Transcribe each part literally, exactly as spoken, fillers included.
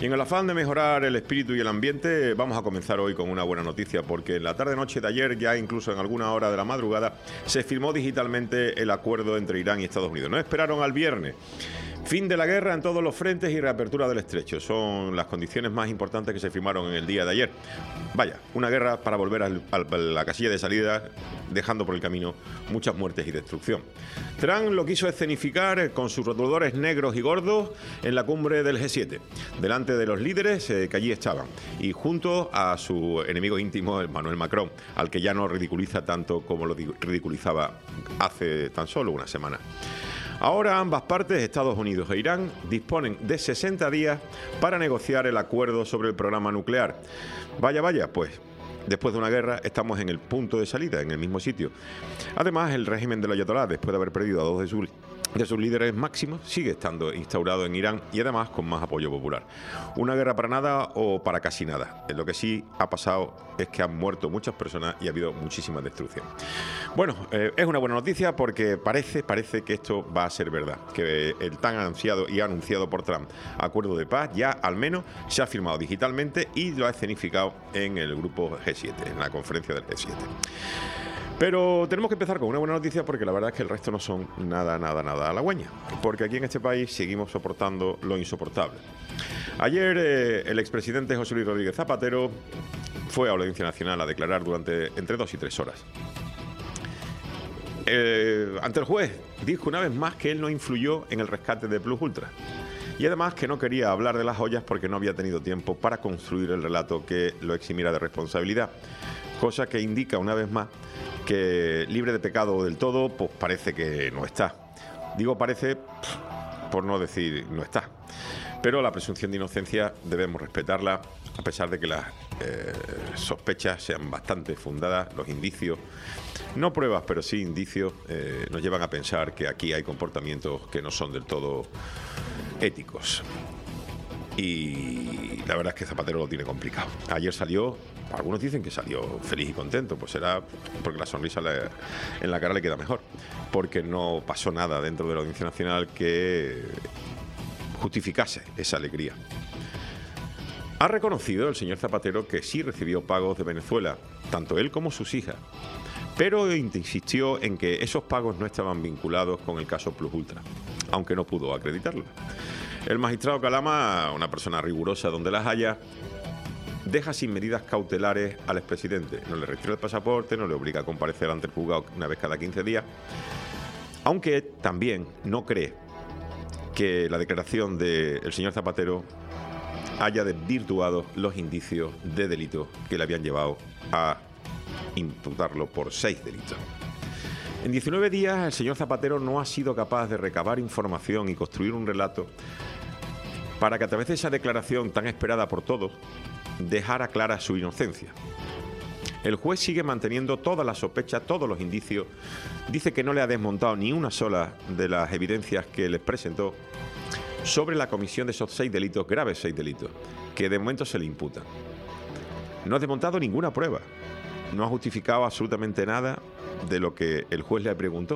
Y en el afán de mejorar el espíritu y el ambiente, vamos a comenzar hoy con una buena noticia, porque en la tarde-noche de ayer, ya incluso en alguna hora de la madrugada, se firmó digitalmente el acuerdo entre Irán y Estados Unidos. No esperaron al viernes. Fin de la guerra en todos los frentes y reapertura del estrecho. Son las condiciones más importantes que se firmaron en el día de ayer. Vaya, una guerra para volver al, al, a la casilla de salida, dejando por el camino muchas muertes y destrucción. Trump lo quiso escenificar con sus rotuladores negros y gordos en la cumbre del G siete, delante de los líderes eh, que allí estaban, y junto a su enemigo íntimo, Emmanuel Macron, al que ya no ridiculiza tanto como lo ridiculizaba hace tan solo una semana. Ahora ambas partes, Estados Unidos e Irán, disponen de sesenta días para negociar el acuerdo sobre el programa nuclear. Vaya, vaya, pues después de una guerra estamos en el punto de salida, en el mismo sitio. Además, el régimen del ayatolá, después de haber perdido a dos de sus, de sus líderes máximos, sigue estando instaurado en Irán y además con más apoyo popular. Una guerra para nada o para casi nada. Lo que sí ha pasado es que han muerto muchas personas y ha habido muchísima destrucción. Bueno, eh, es una buena noticia porque parece, parece que esto va a ser verdad, que el tan ansiado y anunciado por Trump acuerdo de paz ya al menos se ha firmado digitalmente y lo ha escenificado en el grupo G siete, en la conferencia del G siete. Pero tenemos que empezar con una buena noticia porque la verdad es que el resto no son nada, nada, nada halagüeñas. Porque aquí en este país seguimos soportando lo insoportable. Ayer eh, el expresidente José Luis Rodríguez Zapatero fue a Audiencia Nacional a declarar durante entre dos y tres horas. Eh, ante el juez dijo una vez más que él no influyó en el rescate de Plus Ultra. Y además que no quería hablar de las joyas porque no había tenido tiempo para construir el relato que lo eximiera de responsabilidad. Cosa que indica una vez más que libre de pecado del todo, pues parece que no está. Digo parece, por no decir no está. Pero la presunción de inocencia debemos respetarla, a pesar de que las eh, sospechas sean bastante fundadas, los indicios, no pruebas, pero sí indicios, eh, nos llevan a pensar que aquí hay comportamientos que no son del todo éticos. Y la verdad es que Zapatero lo tiene complicado. Ayer salió, algunos dicen que salió feliz y contento, pues será porque la sonrisa le, en la cara le queda mejor, porque no pasó nada dentro de la Audiencia Nacional que justificase esa alegría. Ha reconocido el señor Zapatero que sí recibió pagos de Venezuela, tanto él como sus hijas, pero insistió en que esos pagos no estaban vinculados con el caso Plus Ultra, aunque no pudo acreditarlo. El magistrado Calama, una persona rigurosa donde las haya, deja sin medidas cautelares al expresidente. No le retira el pasaporte, no le obliga a comparecer ante el juzgado una vez cada quince días, aunque también no cree que la declaración del señor Zapatero haya desvirtuado los indicios de delito que le habían llevado a imputarlo por seis delitos. En diecinueve días el señor Zapatero no ha sido capaz de recabar información y construir un relato para que a través de esa declaración tan esperada por todos dejara clara su inocencia. El juez sigue manteniendo todas las sospechas, todos los indicios. Dice que no le ha desmontado ni una sola de las evidencias que les presentó sobre la comisión de esos seis delitos, graves seis delitos, que de momento se le imputan. No ha desmontado ninguna prueba. No ha justificado absolutamente nada de lo que el juez le preguntó.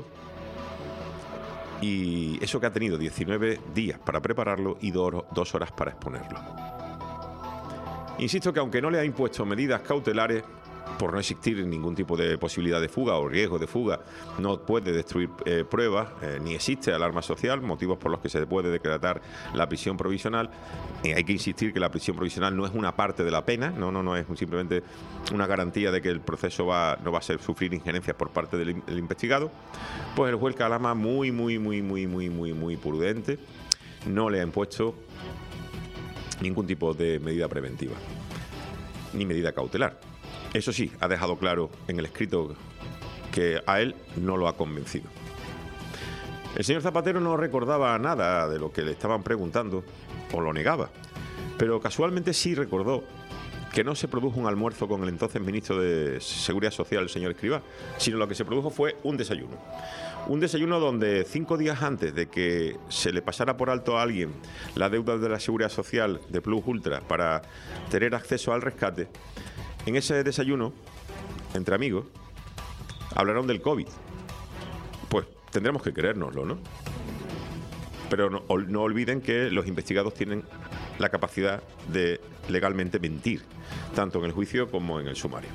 Y eso que ha tenido diecinueve días para prepararlo y do- dos horas para exponerlo. Insisto que aunque no le ha impuesto medidas cautelares, por no existir ningún tipo de posibilidad de fuga o riesgo de fuga, no puede destruir eh, pruebas, eh, ni existe alarma social, motivos por los que se puede decretar la prisión provisional. Y hay que insistir que la prisión provisional no es una parte de la pena, no, no, no es simplemente una garantía de que el proceso va, no va a ser, sufrir injerencias por parte del, del investigado. Pues el juez Calama, muy, muy, muy, muy, muy, muy, muy prudente, no le ha impuesto ningún tipo de medida preventiva, ni medida cautelar. Eso sí, ha dejado claro en el escrito que a él no lo ha convencido. El señor Zapatero no recordaba nada de lo que le estaban preguntando, o lo negaba, pero casualmente sí recordó que no se produjo un almuerzo con el entonces ministro de Seguridad Social, el señor Escrivá, sino lo que se produjo fue un desayuno. Un desayuno donde cinco días antes de que se le pasara por alto a alguien la deuda de la Seguridad Social de Plus Ultra para tener acceso al rescate, en ese desayuno, entre amigos, hablaron del COVID. Pues tendremos que creérnoslo, ¿no? Pero no, no olviden que los investigados tienen la capacidad de legalmente mentir, tanto en el juicio como en el sumario.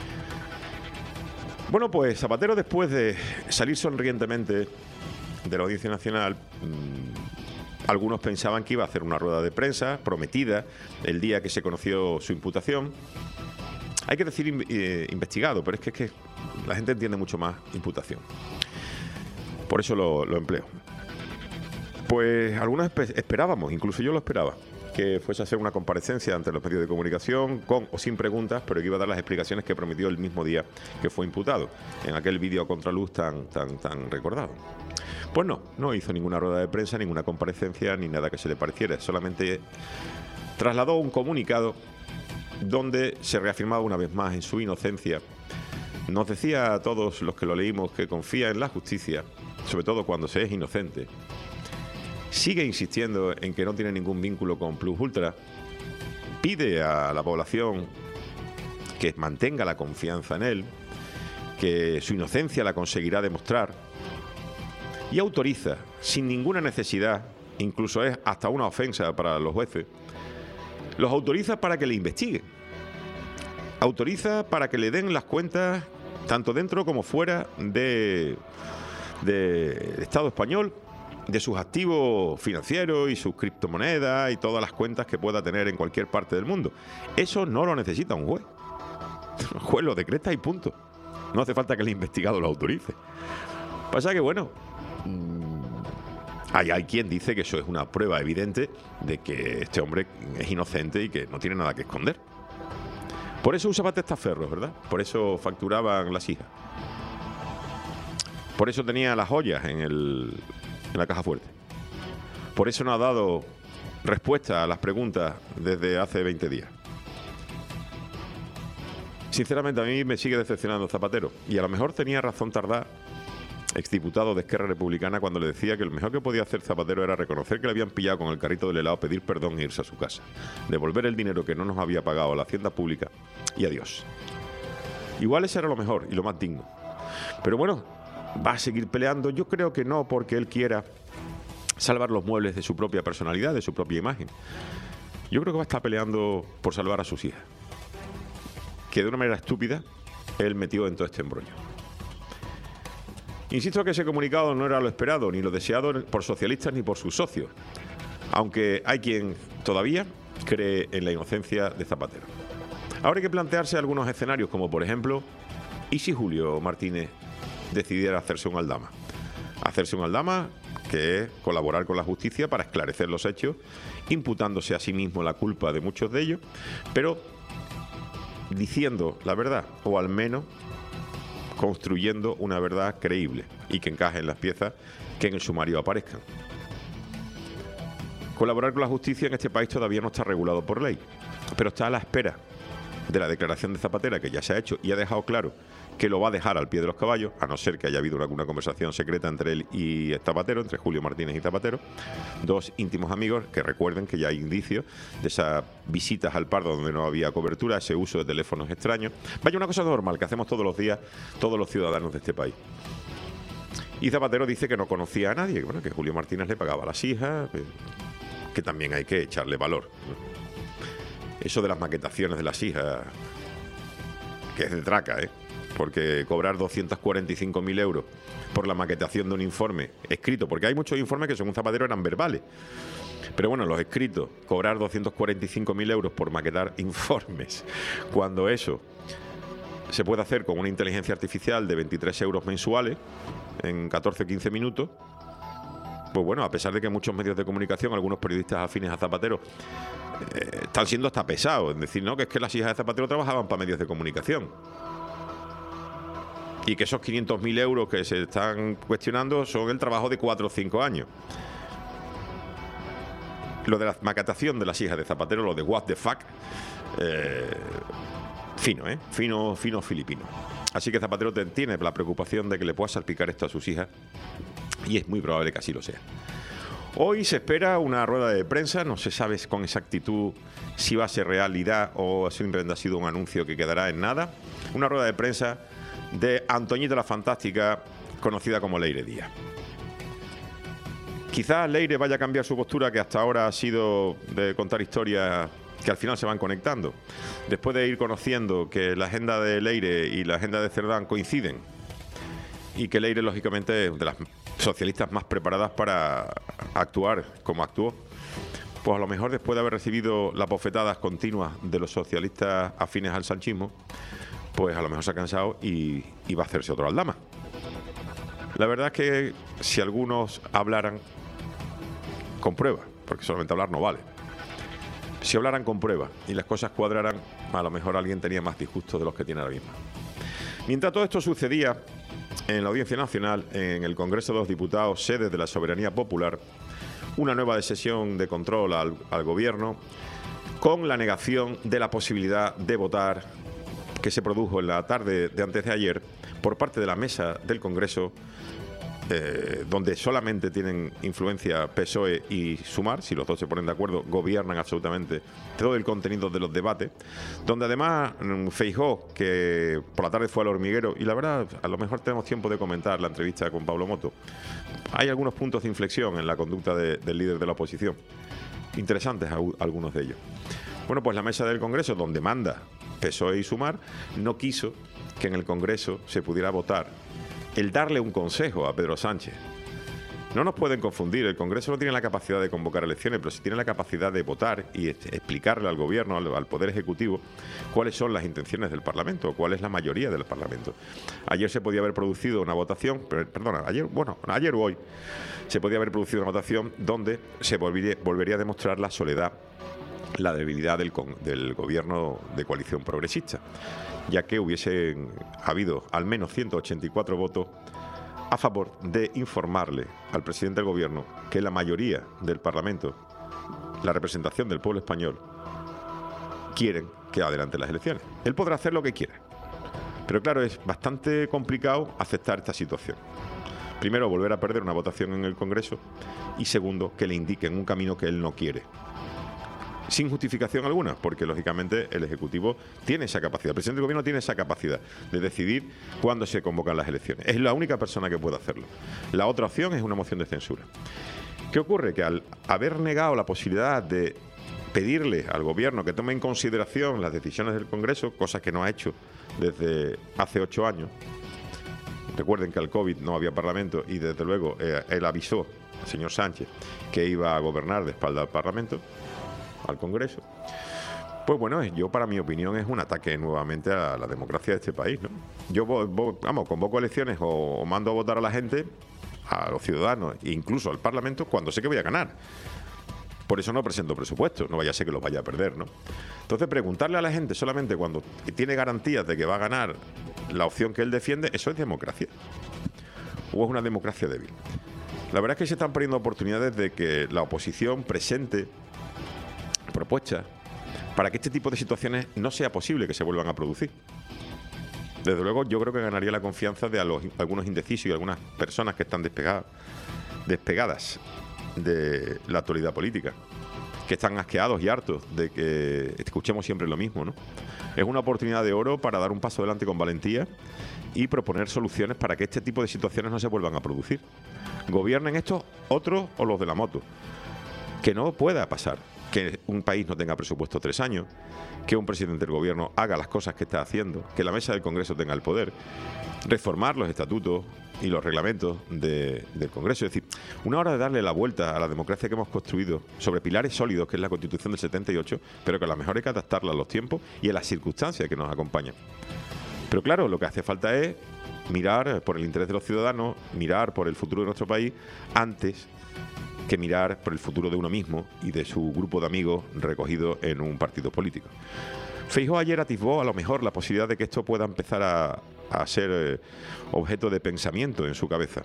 Bueno, pues Zapatero, después de salir sonrientemente de la Audiencia Nacional, mmm, algunos pensaban que iba a hacer una rueda de prensa prometida el día que se conoció su imputación. Hay que decir eh, investigado, pero es que, es que la gente entiende mucho más imputación. Por eso lo, lo empleo. Pues algunos esperábamos, incluso yo lo esperaba, que fuese a hacer una comparecencia ante los medios de comunicación, con o sin preguntas, pero que iba a dar las explicaciones que prometió el mismo día que fue imputado, en aquel vídeo a contraluz tan, tan, tan recordado. Pues no, no hizo ninguna rueda de prensa, ninguna comparecencia, ni nada que se le pareciera. Solamente trasladó un comunicado donde se reafirmaba una vez más en su inocencia. Nos decía a todos los que lo leímos que confía en la justicia, sobre todo cuando se es inocente. Sigue insistiendo en que no tiene ningún vínculo con Plus Ultra. Pide a la población que mantenga la confianza en él, que su inocencia la conseguirá demostrar, y autoriza, sin ninguna necesidad, incluso es hasta una ofensa para los jueces, los autoriza para que le investiguen. Autoriza para que le den las cuentas, tanto dentro como fuera de, de Estado español, de sus activos financieros y sus criptomonedas y todas las cuentas que pueda tener en cualquier parte del mundo. Eso no lo necesita un juez. El juez lo decreta y punto. No hace falta que el investigado lo autorice. Pasa que, bueno, mmm, hay, hay quien dice que eso es una prueba evidente de que este hombre es inocente y que no tiene nada que esconder. Por eso usaba testaferros, ¿verdad? Por eso facturaban las hijas. Por eso tenía las joyas en el... en la caja fuerte. Por eso no ha dado respuesta a las preguntas desde hace veinte días. Sinceramente, a mí me sigue decepcionando Zapatero. Y a lo mejor tenía razón Tardá, exdiputado de Esquerra Republicana, cuando le decía que lo mejor que podía hacer Zapatero era reconocer que le habían pillado con el carrito del helado, pedir perdón e irse a su casa, devolver el dinero que no nos había pagado a la hacienda pública y adiós. Igual ese era lo mejor y lo más digno. Pero bueno, ¿va a seguir peleando? Yo creo que no, porque él quiera salvar los muebles de su propia personalidad, de su propia imagen. Yo creo que va a estar peleando por salvar a sus hijas, que de una manera estúpida él metió en todo este embrollo. Insisto que ese comunicado no era lo esperado, ni lo deseado por socialistas ni por sus socios, aunque hay quien todavía cree en la inocencia de Zapatero. Ahora hay que plantearse algunos escenarios, como por ejemplo, ¿y si Julio Martínez decidiera hacerse un aldama? Hacerse un aldama, que es colaborar con la justicia para esclarecer los hechos, imputándose a sí mismo la culpa de muchos de ellos, pero diciendo la verdad, o al menos construyendo una verdad creíble y que encaje en las piezas que en el sumario aparezcan. Colaborar con la justicia en este país todavía no está regulado por ley, pero está a la espera de la declaración de Zapatero, que ya se ha hecho y ha dejado claro que lo va a dejar al pie de los caballos, a no ser que haya habido una, una conversación secreta entre él y Zapatero, entre Julio Martínez y Zapatero, dos íntimos amigos que recuerden que ya hay indicios de esas visitas al Pardo donde no había cobertura, ese uso de teléfonos extraños. Vaya, una cosa normal que hacemos todos los días todos los ciudadanos de este país. Y Zapatero dice que no conocía a nadie, bueno, que Julio Martínez le pagaba a las hijas, que, que también hay que echarle valor. Eso de las maquetaciones de las hijas, que es de traca, ¿eh? Porque cobrar doscientos cuarenta y cinco mil euros por la maquetación de un informe escrito, porque hay muchos informes que según Zapatero eran verbales, pero bueno, los escritos, cobrar doscientos cuarenta y cinco mil euros por maquetar informes, cuando eso se puede hacer con una inteligencia artificial de veintitrés euros mensuales en catorce o quince minutos, pues bueno, a pesar de que muchos medios de comunicación, algunos periodistas afines a Zapatero, eh, están siendo hasta pesados en decir, no, que es que las hijas de Zapatero trabajaban para medios de comunicación. Y que esos quinientos mil euros que se están cuestionando son el trabajo de cuatro o cinco años. Lo de la maquetación de las hijas de Zapatero, lo de what the fuck, eh, fino, ¿eh? Fino, fino filipino. Así que Zapatero tiene la preocupación de que le pueda salpicar esto a sus hijas, y es muy probable que así lo sea. Hoy se espera una rueda de prensa, no se sabe con exactitud si va a ser realidad o simplemente ha sido un anuncio que quedará en nada. Una rueda de prensa de Antoñita la Fantástica, conocida como Leire Díaz, Quizás Leire vaya a cambiar su postura, que hasta ahora ha sido de contar historias que al final se van conectando. Después de ir conociendo que la agenda de Leire y la agenda de Cerdán coinciden, y que Leire, lógicamente, es de las socialistas más preparadas para actuar como actuó, pues a lo mejor después de haber recibido las bofetadas continuas de los socialistas afines al sanchismo, pues a lo mejor se ha cansado y, y va a hacerse otro Aldama. La verdad es que si algunos hablaran con pruebas, porque solamente hablar no vale, si hablaran con pruebas y las cosas cuadraran, a lo mejor alguien tenía más disgustos de los que tiene ahora mismo. Mientras todo esto sucedía, en la Audiencia Nacional, en el Congreso de los Diputados, sede de la Soberanía Popular, una nueva sesión de control al, al Gobierno, con la negación de la posibilidad de votar que se produjo en la tarde de antes de ayer por parte de la mesa del Congreso, eh, donde solamente tienen influencia P S O E y Sumar. Si los dos se ponen de acuerdo, gobiernan absolutamente todo el contenido de los debates, donde además Feijóo, que por la tarde fue al hormiguero, y la verdad, a lo mejor tenemos tiempo de comentar la entrevista con Pablo Moto, hay algunos puntos de inflexión en la conducta de, del líder de la oposición, interesantes algunos de ellos. Bueno, pues la mesa del Congreso, donde manda P S O E y Sumar, no quiso que en el Congreso se pudiera votar el darle un consejo a Pedro Sánchez. No nos pueden confundir, el Congreso no tiene la capacidad de convocar elecciones, pero sí tiene la capacidad de votar y explicarle al Gobierno, al, al Poder Ejecutivo, cuáles son las intenciones del Parlamento, cuál es la mayoría del Parlamento. Ayer se podía haber producido una votación, perdona, ayer, bueno, ayer o hoy, se podía haber producido una votación donde se volvería, volvería a demostrar la soledad, la debilidad del, del Gobierno de coalición progresista, ya que hubiesen habido al menos ciento ochenta y cuatro votos a favor de informarle al presidente del Gobierno que la mayoría del Parlamento, la representación del pueblo español, quieren que adelante las elecciones. Él podrá hacer lo que quiera, pero claro, es bastante complicado aceptar esta situación. Primero, volver a perder una votación en el Congreso, y segundo, que le indiquen un camino que él no quiere, sin justificación alguna, porque lógicamente el Ejecutivo tiene esa capacidad, el presidente del Gobierno tiene esa capacidad de decidir cuándo se convocan las elecciones. Es la única persona que puede hacerlo. La otra opción es una moción de censura. ¿Qué ocurre? Que al haber negado la posibilidad de pedirle al Gobierno que tome en consideración las decisiones del Congreso, cosa que no ha hecho desde hace ocho años, recuerden que al COVID no había Parlamento y desde luego eh, él avisó al señor Sánchez que iba a gobernar de espalda al Parlamento, al Congreso. Pues bueno, yo, para mi opinión, es un ataque nuevamente a la democracia de este país, ¿no? Yo, vamos, convoco elecciones o, o mando a votar a la gente, a los ciudadanos e incluso al Parlamento, cuando sé que voy a ganar. Por eso no presento presupuestos, no vaya a ser que los vaya a perder, ¿no? Entonces, preguntarle a la gente solamente cuando tiene garantías de que va a ganar la opción que él defiende, ¿eso es democracia? ¿O es una democracia débil? La verdad es que se están perdiendo oportunidades de que la oposición presente propuestas para que este tipo de situaciones no sea posible que se vuelvan a producir. Desde luego, yo creo que ganaría la confianza de a los, algunos indecisos y algunas personas que están despegadas, despegadas de la actualidad política, que están asqueados y hartos de que escuchemos siempre lo mismo, ¿no? Es una oportunidad de oro para dar un paso adelante con valentía y proponer soluciones para que este tipo de situaciones no se vuelvan a producir. Gobiernen estos, otros o los de la moto. Que no pueda pasar que un país no tenga presupuesto tres años, que un presidente del Gobierno haga las cosas que está haciendo, que la mesa del Congreso tenga el poder, reformar los estatutos y los reglamentos de, del Congreso. Es decir, una hora de darle la vuelta a la democracia que hemos construido sobre pilares sólidos, que es la Constitución del setenta y ocho, pero que a lo mejor hay que adaptarla a los tiempos y a las circunstancias que nos acompañan. Pero claro, lo que hace falta es mirar por el interés de los ciudadanos, mirar por el futuro de nuestro país, antes que mirar por el futuro de uno mismo y de su grupo de amigos recogido en un partido político. Feijóo ayer atisbó a lo mejor la posibilidad de que esto pueda empezar a, a ser eh, objeto de pensamiento en su cabeza.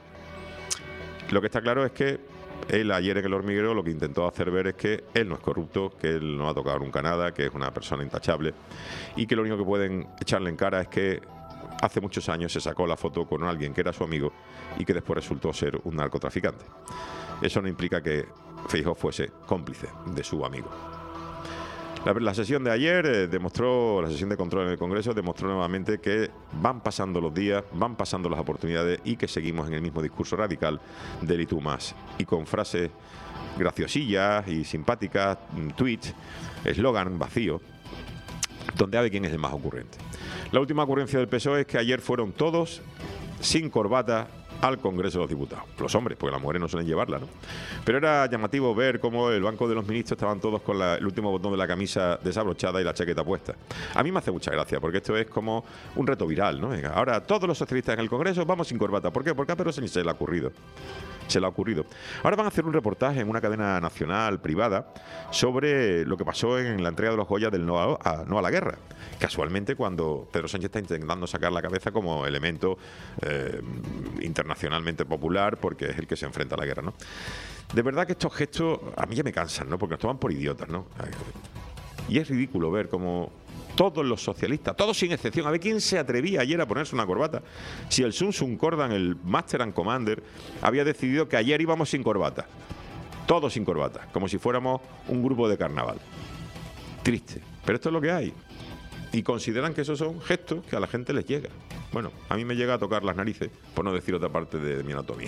Lo que está claro es que él ayer en el hormiguero lo que intentó hacer ver es que él no es corrupto, que él no ha tocado nunca nada, que es una persona intachable y que lo único que pueden echarle en cara es que hace muchos años se sacó la foto con alguien que era su amigo y que después resultó ser un narcotraficante. Eso no implica que Feijóo fuese cómplice de su amigo. La, la sesión de ayer eh, demostró, la sesión de control en el Congreso demostró nuevamente que van pasando los días, van pasando las oportunidades y que seguimos en el mismo discurso radical del y tú más. Y con frases graciosillas y simpáticas, tweets, eslogan vacío, donde a ver quién es el más ocurrente. La última ocurrencia del P S O E es que ayer fueron todos sin corbata al Congreso de los Diputados. Los hombres, porque las mujeres no suelen llevarla, ¿no? Pero era llamativo ver cómo el banco de los ministros estaban todos con la, el último botón de la camisa desabrochada y la chaqueta puesta. A mí me hace mucha gracia, porque esto es como un reto viral, ¿no? Ahora todos los socialistas en el Congreso vamos sin corbata. ¿Por qué? Porque a Pedro Sánchez se le ha ocurrido. Se le ha ocurrido. Ahora van a hacer un reportaje en una cadena nacional privada sobre lo que pasó en la entrega de los Goya del no a, no a la guerra. Casualmente, cuando Pedro Sánchez está intentando sacar la cabeza como elemento eh, internacionalmente popular, porque es el que se enfrenta a la guerra, ¿no? De verdad que estos gestos a mí ya me cansan, ¿no? Porque nos toman por idiotas, ¿no? Y es ridículo ver cómo todos los socialistas, todos sin excepción, a ver quién se atrevía ayer a ponerse una corbata. Si el Sun Sun Cordan, el Master and Commander, había decidido que ayer íbamos sin corbata. Todos sin corbata, como si fuéramos un grupo de carnaval. Triste, pero esto es lo que hay. Y consideran que esos son gestos que a la gente les llega. Bueno, a mí me llega a tocar las narices, por no decir otra parte de mi anatomía.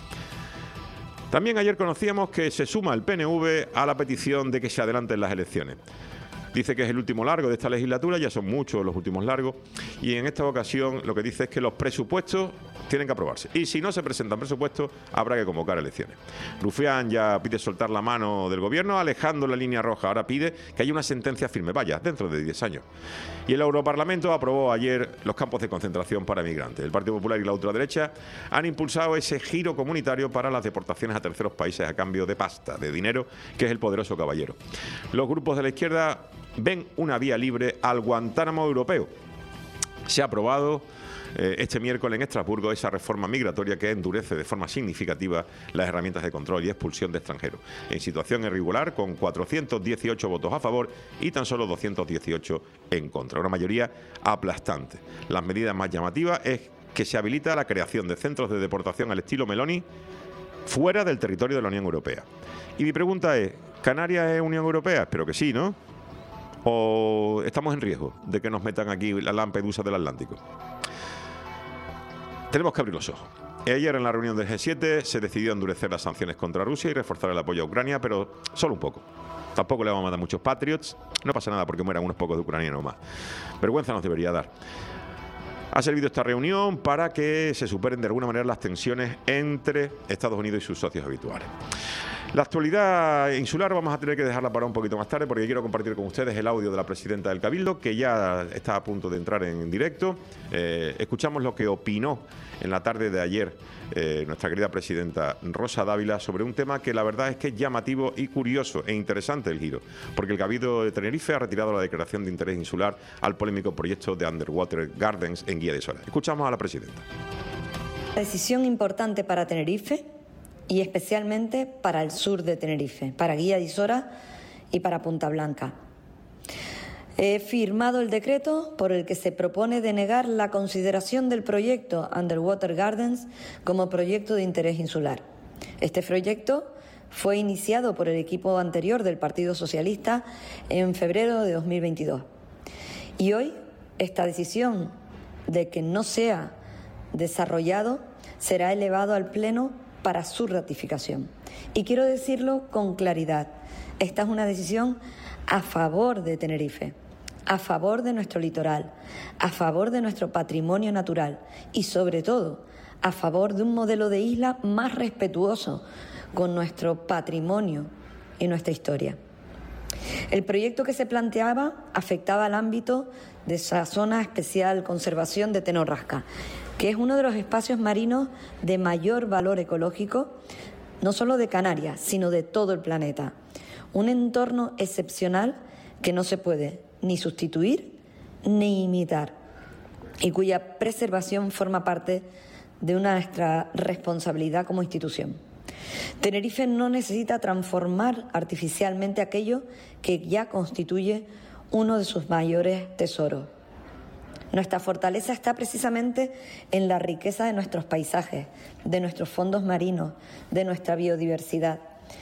También ayer conocíamos que se suma el P N V a la petición de que se adelanten las elecciones. Dice que es el último largo de esta legislatura, ya son muchos los últimos largos, y en esta ocasión lo que dice es que los presupuestos tienen que aprobarse. Y si no se presentan presupuestos, habrá que convocar elecciones. Rufián ya pide soltar la mano del gobierno, alejando la línea roja. Ahora pide que haya una sentencia firme, vaya, dentro de diez años. Y el Europarlamento aprobó ayer los campos de concentración para migrantes. El Partido Popular y la ultraderecha han impulsado ese giro comunitario para las deportaciones a terceros países a cambio de pasta, de dinero, que es el poderoso caballero. Los grupos de la izquierda ven una vía libre al Guantánamo europeo. Se ha aprobado eh, este miércoles en Estrasburgo esa reforma migratoria que endurece de forma significativa las herramientas de control y expulsión de extranjeros, en situación irregular, con cuatrocientos dieciocho votos a favor y tan solo doscientos dieciocho en contra, una mayoría aplastante. Las medidas más llamativas es que se habilita la creación de centros de deportación al estilo Meloni fuera del territorio de la Unión Europea. Y mi pregunta es, ¿Canarias es Unión Europea? Espero que sí, ¿no? ¿O estamos en riesgo de que nos metan aquí la Lampedusa del Atlántico? Tenemos que abrir los ojos. Ayer en la reunión del G siete se decidió endurecer las sanciones contra Rusia y reforzar el apoyo a Ucrania, pero solo un poco. Tampoco le vamos a mandar muchos Patriots. No pasa nada porque mueran unos pocos de ucranianos más. Vergüenza nos debería dar. Ha servido esta reunión para que se superen de alguna manera las tensiones entre Estados Unidos y sus socios habituales. La actualidad insular vamos a tener que dejarla para un poquito más tarde porque quiero compartir con ustedes el audio de la presidenta del Cabildo, que ya está a punto de entrar en directo. Eh, escuchamos lo que opinó en la tarde de ayer eh, nuestra querida presidenta Rosa Dávila sobre un tema que la verdad es que es llamativo y curioso e interesante el giro, porque el Cabildo de Tenerife ha retirado la declaración de interés insular al polémico proyecto de Underwater Gardens en Guía de Isora. Escuchamos a la presidenta. Decisión importante para Tenerife y especialmente para el sur de Tenerife, para Guía de Isora y para Punta Blanca. He firmado el decreto por el que se propone denegar la consideración del proyecto Underwater Gardens como proyecto de interés insular. Este proyecto fue iniciado por el equipo anterior del Partido Socialista en febrero de dos mil veintidós. Y hoy esta decisión de que no sea desarrollado será elevado al Pleno para su ratificación. Y quiero decirlo con claridad, esta es una decisión a favor de Tenerife, a favor de nuestro litoral, a favor de nuestro patrimonio natural y, sobre todo, a favor de un modelo de isla más respetuoso con nuestro patrimonio y nuestra historia. El proyecto que se planteaba afectaba al ámbito de esa zona especial conservación de Tenorrasca, que es uno de los espacios marinos de mayor valor ecológico, no solo de Canarias, sino de todo el planeta. Un entorno excepcional que no se puede ni sustituir ni imitar y cuya preservación forma parte de nuestra responsabilidad como institución. Tenerife no necesita transformar artificialmente aquello que ya constituye uno de sus mayores tesoros. Nuestra fortaleza está precisamente en la riqueza de nuestros paisajes, de nuestros fondos marinos, de nuestra biodiversidad.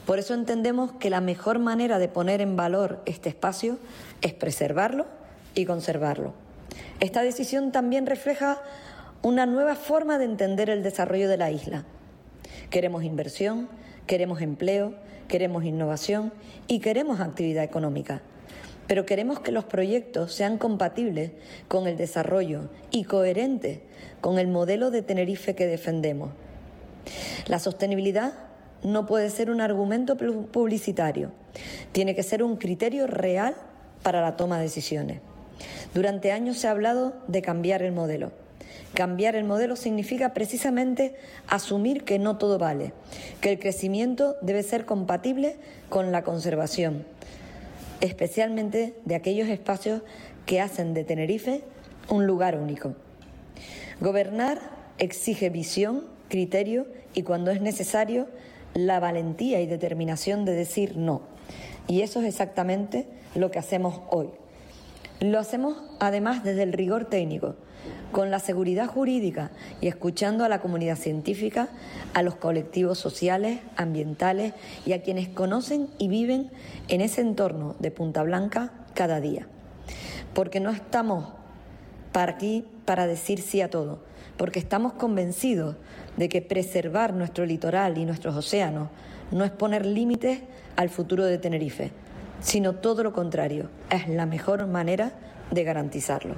Por eso entendemos que la mejor manera de poner en valor este espacio es preservarlo y conservarlo. Esta decisión también refleja una nueva forma de entender el desarrollo de la isla. Queremos inversión, queremos empleo, queremos innovación y queremos actividad económica. Pero queremos que los proyectos sean compatibles con el desarrollo y coherentes con el modelo de Tenerife que defendemos. La sostenibilidad no puede ser un argumento publicitario, tiene que ser un criterio real para la toma de decisiones. Durante años se ha hablado de cambiar el modelo. Cambiar el modelo significa precisamente asumir que no todo vale, que el crecimiento debe ser compatible con la conservación, especialmente de aquellos espacios que hacen de Tenerife un lugar único. Gobernar exige visión, criterio y, cuando es necesario, la valentía y determinación de decir no. Y eso es exactamente lo que hacemos hoy. Lo hacemos además desde el rigor técnico, con la seguridad jurídica y escuchando a la comunidad científica, a los colectivos sociales, ambientales y a quienes conocen y viven en ese entorno de Punta Blanca cada día. Porque no estamos para aquí para decir sí a todo, porque estamos convencidos de que preservar nuestro litoral y nuestros océanos no es poner límites al futuro de Tenerife, sino todo lo contrario, es la mejor manera de garantizarlo.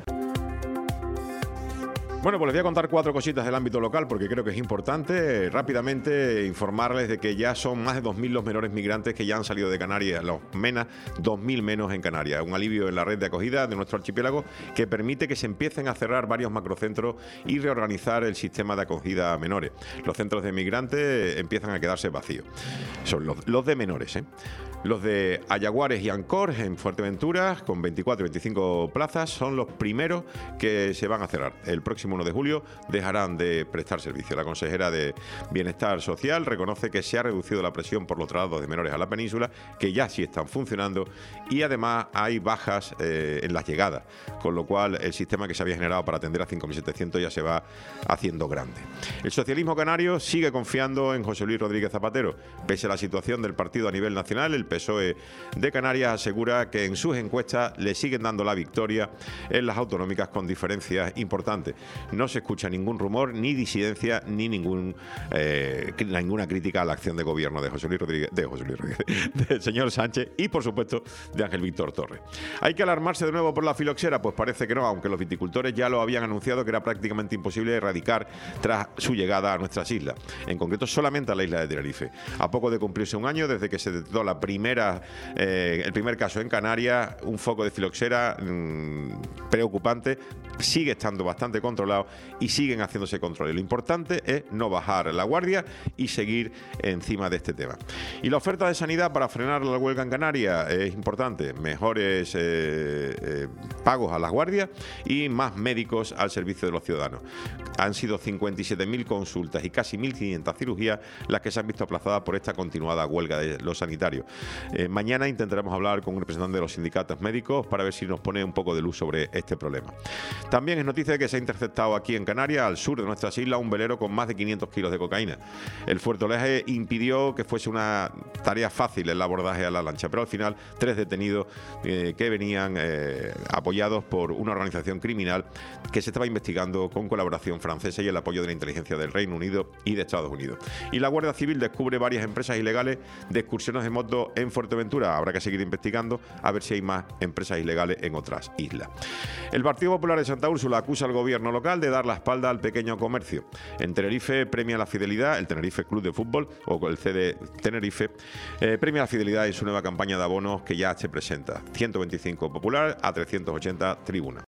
Bueno, pues les voy a contar cuatro cositas del ámbito local porque creo que es importante rápidamente informarles de que ya son más de dos mil los menores migrantes que ya han salido de Canarias, los MENA, dos mil menos en Canarias. Un alivio en la red de acogida de nuestro archipiélago que permite que se empiecen a cerrar varios macrocentros y reorganizar el sistema de acogida a menores. Los centros de migrantes empiezan a quedarse vacíos. Son los, los de menores, ¿eh? Los de Ayaguares y Ancor en Fuerteventura, con veinticuatro y veinticinco plazas, son los primeros que se van a cerrar. El próximo uno de julio dejarán de prestar servicio. La consejera de Bienestar Social reconoce que se ha reducido la presión por los traslados de menores a la península, que ya sí están funcionando, y además hay bajas eh, en las llegadas, con lo cual el sistema que se había generado para atender a cinco mil setecientos ya se va haciendo grande. El socialismo canario sigue confiando en José Luis Rodríguez Zapatero. Pese a la situación del partido a nivel nacional, el P S O E de Canarias asegura que en sus encuestas le siguen dando la victoria en las autonómicas con diferencias importantes. No se escucha ningún rumor, ni disidencia, ni ningún, eh, ninguna crítica a la acción de gobierno de José Luis Rodríguez, de José Luis Rodríguez, del señor Sánchez y, por supuesto, de Ángel Víctor Torres. ¿Hay que alarmarse de nuevo por la filoxera? Pues parece que no, aunque los viticultores ya lo habían anunciado que era prácticamente imposible erradicar tras su llegada a nuestras islas, en concreto solamente a la isla de Tenerife. A poco de cumplirse un año desde que se detectó la primera Primera, eh, el primer caso en Canarias, un foco de filoxera mmm, preocupante, sigue estando bastante controlado y siguen haciéndose controles. Lo importante es no bajar la guardia y seguir encima de este tema. Y la oferta de sanidad para frenar la huelga en Canarias es importante, mejores eh, eh, pagos a las guardias y más médicos al servicio de los ciudadanos. Han sido cincuenta y siete mil consultas y casi mil quinientas cirugías las que se han visto aplazadas por esta continuada huelga de los sanitarios. Eh, mañana intentaremos hablar con un representante de los sindicatos médicos para ver si nos pone un poco de luz sobre este problema. También es noticia de que se ha interceptado aquí en Canarias, al sur de nuestras islas, un velero con más de quinientos kilos de cocaína. El fuerte oleaje impidió que fuese una tarea fácil el abordaje a la lancha, pero al final tres detenidos eh, que venían eh, apoyados por una organización criminal que se estaba investigando con colaboración francesa y el apoyo de la inteligencia del Reino Unido y de Estados Unidos. Y la Guardia Civil descubre varias empresas ilegales de excursiones de moto en Fuerteventura. Habrá que seguir investigando a ver si hay más empresas ilegales en otras islas. El Partido Popular de Santa Úrsula acusa al gobierno local de dar la espalda al pequeño comercio. En Tenerife premia la fidelidad, el Tenerife Club de Fútbol, o el C D Tenerife, eh, premia la fidelidad en su nueva campaña de abonos que ya se presenta. ciento veinticinco Popular a trescientos ochenta Tribuna.